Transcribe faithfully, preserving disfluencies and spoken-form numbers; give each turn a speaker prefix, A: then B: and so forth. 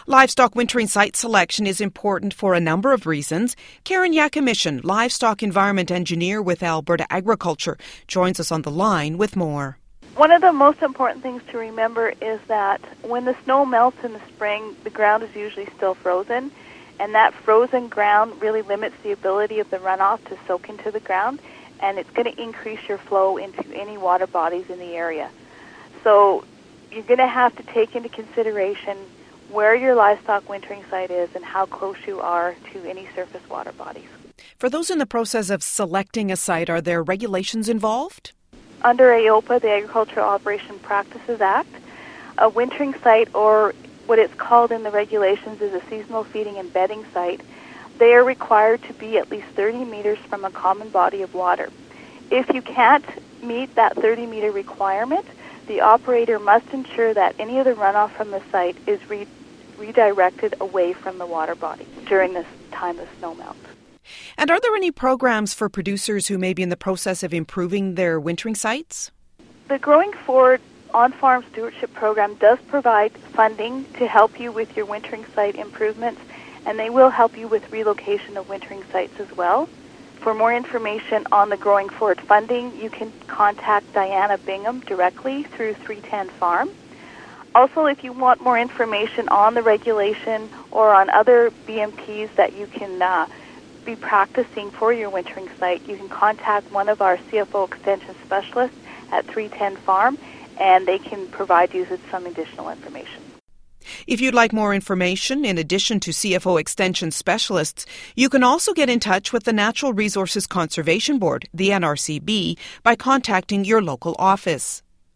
A: Livestock wintering site selection is important for a number of reasons. Karen Yakimishin, livestock environment engineer with Alberta Agriculture, joins us on the line with more.
B: One of the most important things to remember is that when the snow melts in the spring, the ground is usually still frozen, and that frozen ground really limits the ability of the runoff to soak into the ground, and it's going to increase your flow into any water bodies in the area. So you're going to have to take into consideration where your livestock wintering site is and how close you are to any surface water bodies.
A: For those in the process of selecting a site, are there regulations involved?
B: Under A O P A, the Agricultural Operation Practices Act, a wintering site, or what it's called in the regulations is a seasonal feeding and bedding site, they are required to be at least thirty meters from a common body of water. If you can't meet that thirty meter requirement, the operator must ensure that any of the runoff from the site is re- redirected away from the water body during this time of snowmelt.
A: And are there any programs for producers who may be in the process of improving their wintering sites?
B: The Growing Forward On-Farm Stewardship Program does provide funding to help you with your wintering site improvements, and they will help you with relocation of wintering sites as well. For more information on the Growing Forward funding, you can contact Diana Bingham directly through three ten farm. Also, if you want more information on the regulation or on other B M Ps that you can uh, be practicing for your wintering site, you can contact one of our C F O extension specialists at three ten farm, and they can provide you with some additional information.
A: If you'd like more information, in addition to C F O extension specialists, you can also get in touch with the Natural Resources Conservation Board, the N R C B, by contacting your local office.